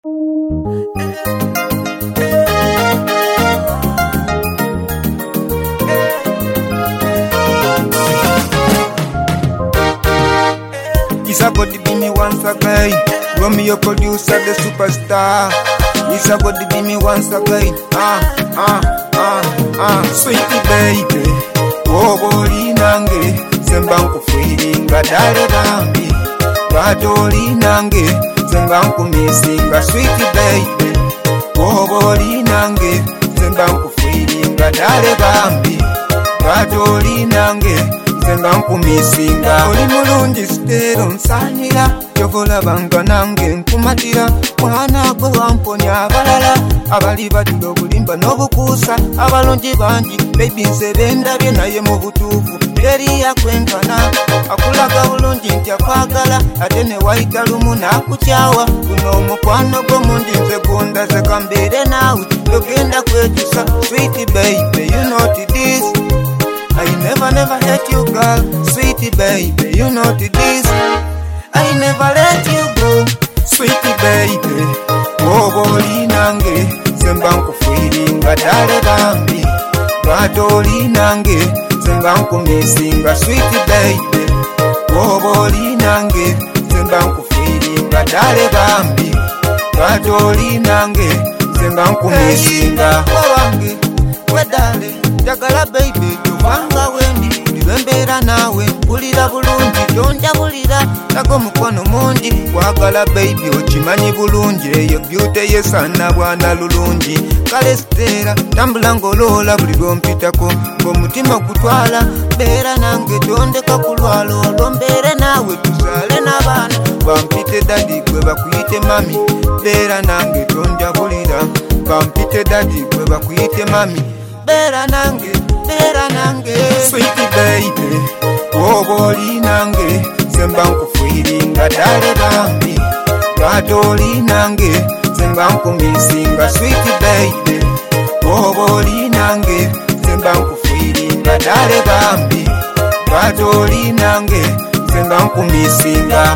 It's about to be me once again. Romeo producer, the superstar. It's about to be me once again. Sweetie baby, woboli nange sembanku feelinga dale bambi. Badoli nange sembanku missinga. Sweetie baby, woboli nange sembanku feelinga dale bambi. Badoli nange sembanku misinga. Oli mulungi sitero nsanira yokola banga nange nkumatira. Mwana gwe wamponya abalala abali batula obulimba n'obukuusa. Abalungi bangi baby nsebe ndabye naye mu butuufu eri yakwenkana. Akulaga bulungi nti akwagala ate ne wayita lumu n'akukyawa. Guno omukwano gw'omundi nze gondaze kambeere naawe togenda kwekyusa. Sweet baby, you know this. I never hate you, girl. Sweetie baby, you know this. I never let you go. Sweetie baby, woboli nange sembanku feelinga dale bambi. Badoli nange sembanku misinga. Sweetie baby, woboli nange sembanku feelinga dale bambi. Badoli nange sembanku misinga. Wawange wedale jagala baby tubanga wendi ndibembera nawe mpulira bulungi tonjabulira nago mukono mundi kwagala baby okimanyi bulungi eyo beauty yesana bwana lulungi kale sitera tambula ngoloola buli lwompitako ng'omutima gutwala beera nange tondeka kulwala olwo mbeere naawe tuzaale n'abaana bampite dadi gwe bakuyite mami beera nange tonjabulira bampite dadi gwe bakuyite mami beera nange Sweetie baby, woboli nange sembanku feelinga dale bambi. Badoli nange sembanku misinga. Sweetie baby, woboli nange sembanku feelinga dale bambi. Badoli nange sembanku misinga.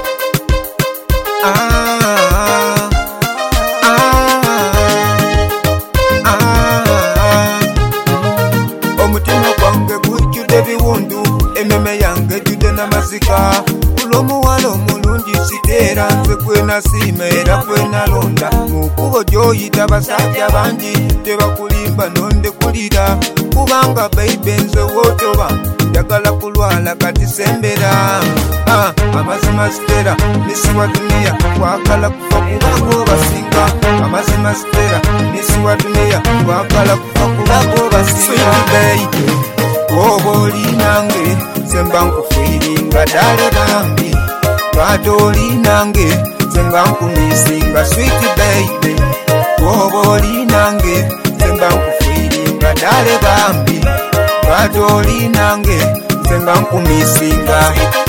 Omutima gwange gujjude biwundu ememe yange jjude n'amazika. Kulw'omuwala omulungi siteera nze kwenasiima era kwenalonda. Mu kkubo gy'oyita basajja bangi tebakulimba nondekulira. Kubanga baby nze wootoba njagala kulwala kati sembera. Amazima sitera nisiwa dunia kwagala kufa kubago basinga. Amazima sitera nisiwa dunia kwagala kufa kubago basinga. Sweetie baby, woboli nange sembanku feelinga dale bambi. Badoli nange sembanku misinga. Sweetie baby, woboli nange sembanku feelinga dale bambi. Badoli nange sembanku misinga.